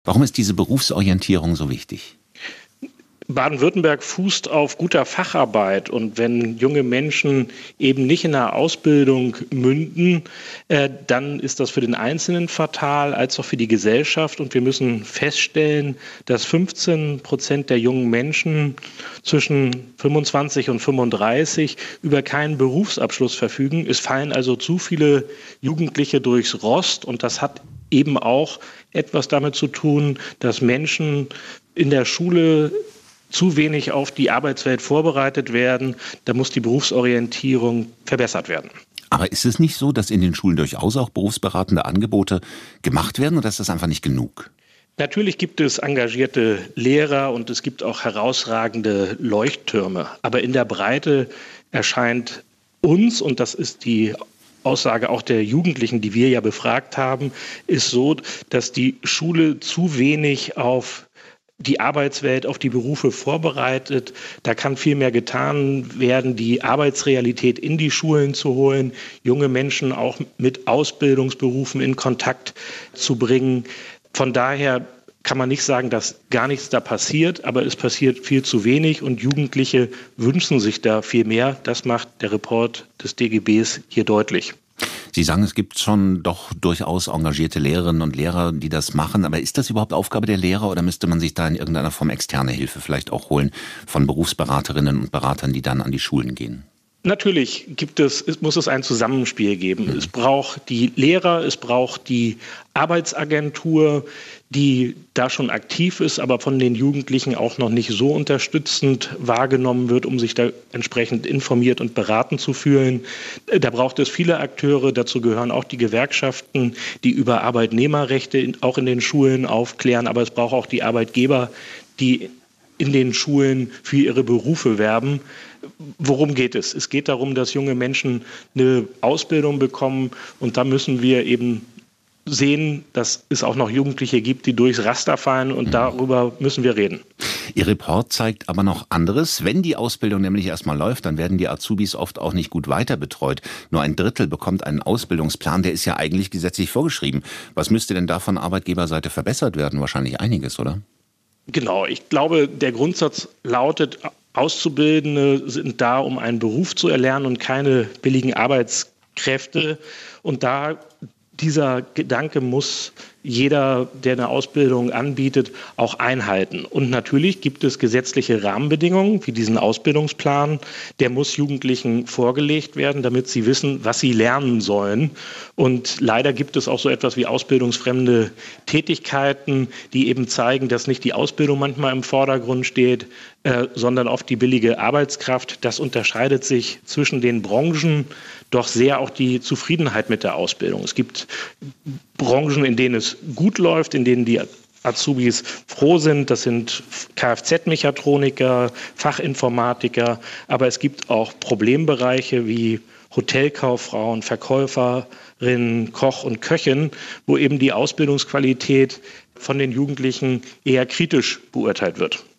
Warum ist diese Berufsorientierung so wichtig? Baden-Württemberg fußt auf guter Facharbeit, und wenn junge Menschen eben nicht in der Ausbildung münden, dann ist das für den Einzelnen fatal, als auch für die Gesellschaft. Und wir müssen feststellen, dass 15% der jungen Menschen zwischen 25 und 35 über keinen Berufsabschluss verfügen. Es fallen also zu viele Jugendliche durchs Rost, und das hat eben auch etwas damit zu tun, dass Menschen in der Schule zu wenig auf die Arbeitswelt vorbereitet werden. Da muss die Berufsorientierung verbessert werden. Aber ist es nicht so, dass in den Schulen durchaus auch berufsberatende Angebote gemacht werden, oder ist das einfach nicht genug? Natürlich gibt es engagierte Lehrer und es gibt auch herausragende Leuchttürme. Aber in der Breite erscheint uns, und das ist die Aussage auch der Jugendlichen, die wir ja befragt haben, ist so, dass die Schule zu wenig auf die Arbeitswelt, auf die Berufe vorbereitet. Da kann viel mehr getan werden, die Arbeitsrealität in die Schulen zu holen, junge Menschen auch mit Ausbildungsberufen in Kontakt zu bringen. Von daher kann man nicht sagen, dass gar nichts da passiert, aber es passiert viel zu wenig und Jugendliche wünschen sich da viel mehr. Das macht der Report des DGBs hier deutlich. Sie sagen, es gibt schon doch durchaus engagierte Lehrerinnen und Lehrer, die das machen. Aber ist das überhaupt Aufgabe der Lehrer, oder müsste man sich da in irgendeiner Form externe Hilfe vielleicht auch holen von Berufsberaterinnen und Beratern, die dann an die Schulen gehen? Natürlich muss es ein Zusammenspiel geben. Es braucht die Lehrer, es braucht die Arbeitsagentur, die da schon aktiv ist, aber von den Jugendlichen auch noch nicht so unterstützend wahrgenommen wird, um sich da entsprechend informiert und beraten zu fühlen. Da braucht es viele Akteure, dazu gehören auch die Gewerkschaften, die über Arbeitnehmerrechte auch in den Schulen aufklären, aber es braucht auch die Arbeitgeber, die in den Schulen für ihre Berufe werben. Worum geht es? Es geht darum, dass junge Menschen eine Ausbildung bekommen, und da müssen wir eben sehen, dass es auch noch Jugendliche gibt, die durchs Raster fallen, und darüber müssen wir reden. Ihr Report zeigt aber noch anderes. Wenn die Ausbildung nämlich erstmal läuft, dann werden die Azubis oft auch nicht gut weiter betreut. Nur ein Drittel bekommt einen Ausbildungsplan, der ist ja eigentlich gesetzlich vorgeschrieben. Was müsste denn da von Arbeitgeberseite verbessert werden? Wahrscheinlich einiges, oder? Genau, ich glaube, der Grundsatz lautet, Auszubildende sind da, um einen Beruf zu erlernen und keine billigen Arbeitskräfte. Und dieser Gedanke muss jeder, der eine Ausbildung anbietet, auch einhalten. Und natürlich gibt es gesetzliche Rahmenbedingungen, wie diesen Ausbildungsplan. Der muss Jugendlichen vorgelegt werden, damit sie wissen, was sie lernen sollen. Und leider gibt es auch so etwas wie ausbildungsfremde Tätigkeiten, die eben zeigen, dass nicht die Ausbildung manchmal im Vordergrund steht, sondern oft die billige Arbeitskraft. Das unterscheidet sich zwischen den Branchen doch sehr, auch die Zufriedenheit mit der Ausbildung. Es gibt Branchen, in denen es gut läuft, in denen die Azubis froh sind. Das sind Kfz-Mechatroniker, Fachinformatiker. Aber es gibt auch Problembereiche wie Hotelkauffrauen, Verkäuferinnen, Koch und Köchin, wo eben die Ausbildungsqualität von den Jugendlichen eher kritisch beurteilt wird.